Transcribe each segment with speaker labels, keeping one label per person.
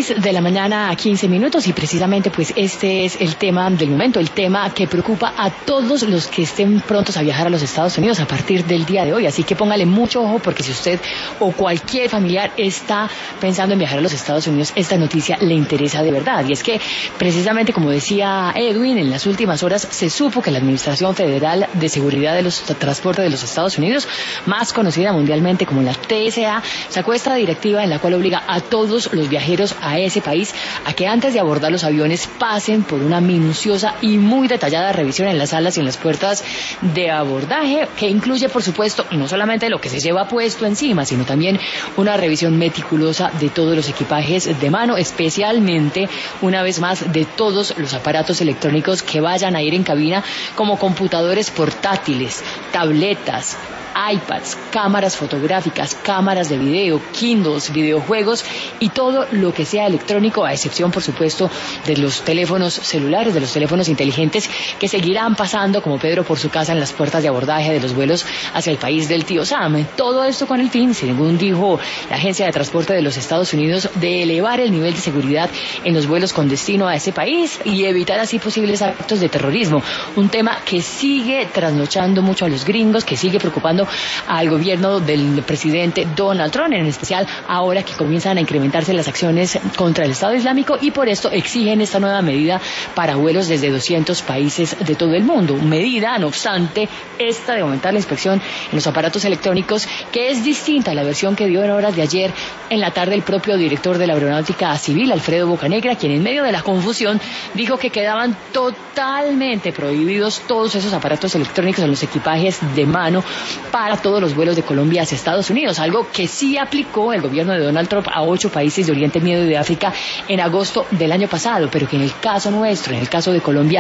Speaker 1: 6 de la mañana, 15 minutos, y precisamente pues este es el tema del momento, el tema que preocupa a todos los que estén prontos a viajar a los Estados Unidos a partir del día de hoy. Así que póngale mucho ojo, porque si usted o cualquier familiar está pensando en viajar a los Estados Unidos, esta noticia le interesa de verdad. Y es que precisamente, como decía Edwin, en las últimas horas se supo que la Administración Federal de Seguridad de los Transportes de los Estados Unidos, más conocida mundialmente como la TSA, sacó esta directiva en la cual obliga a todos los viajeros a ese país a que antes de abordar los aviones pasen por una minuciosa y muy detallada revisión en las salas y en las puertas de abordaje, que incluye, por supuesto, no solamente lo que se lleva puesto encima, sino también una revisión meticulosa de todos los equipajes de mano, especialmente, una vez más, de todos los aparatos electrónicos que vayan a ir en cabina, como computadores portátiles, tabletas, iPads, cámaras fotográficas, cámaras de video, Kindles, videojuegos y todo lo que sea electrónico, a excepción, por supuesto, de los teléfonos celulares, de los teléfonos inteligentes, que seguirán pasando como Pedro por su casa en las puertas de abordaje de los vuelos hacia el país del tío Sam. Todo esto con el fin, según dijo la Agencia de Transporte de los Estados Unidos, de elevar el nivel de seguridad en los vuelos con destino a ese país y evitar así posibles actos de terrorismo. Un tema que sigue trasnochando mucho a los gringos, que sigue preocupando al gobierno del presidente Donald Trump, en especial ahora que comienzan a incrementarse las acciones contra el Estado Islámico, y por esto exigen esta nueva medida para vuelos desde 200 países de todo el mundo. Medida, no obstante, esta de aumentar la inspección en los aparatos electrónicos, que es distinta a la versión que dio en horas de ayer en la tarde el propio director de la Aeronáutica Civil, Alfredo Bocanegra, quien en medio de la confusión dijo que quedaban totalmente prohibidos todos esos aparatos electrónicos en los equipajes de mano para todos los vuelos de Colombia hacia Estados Unidos, algo que sí aplicó el gobierno de Donald Trump a 8 países de Oriente Medio y de África en agosto del año pasado, pero que en el caso nuestro, en el caso de Colombia,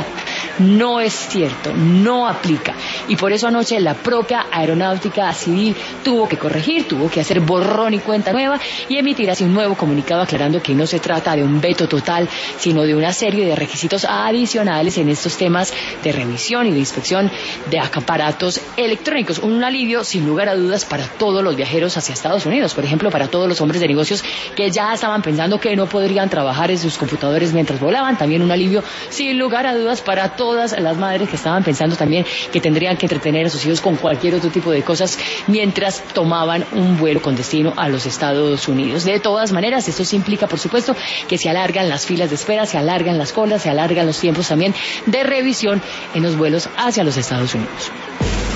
Speaker 1: no es cierto, no aplica. Y por eso anoche la propia Aeronáutica Civil tuvo que corregir, tuvo que hacer borrón y cuenta nueva y emitir así un nuevo comunicado aclarando que no se trata de un veto total, sino de una serie de requisitos adicionales en estos temas de revisión y de inspección de aparatos electrónicos. Un alivio, sin lugar a dudas, para todos los viajeros hacia Estados Unidos, por ejemplo, para todos los hombres de negocios que ya estaban pensando que no podrían trabajar en sus computadores mientras volaban. También un alivio, sin lugar a dudas, para todas las madres que estaban pensando también que tendrían que entretener a sus hijos con cualquier otro tipo de cosas mientras tomaban un vuelo con destino a los Estados Unidos. De todas maneras, esto sí implica, por supuesto, que se alargan las filas de espera, se alargan las colas, se alargan los tiempos también de revisión en los vuelos hacia los Estados Unidos.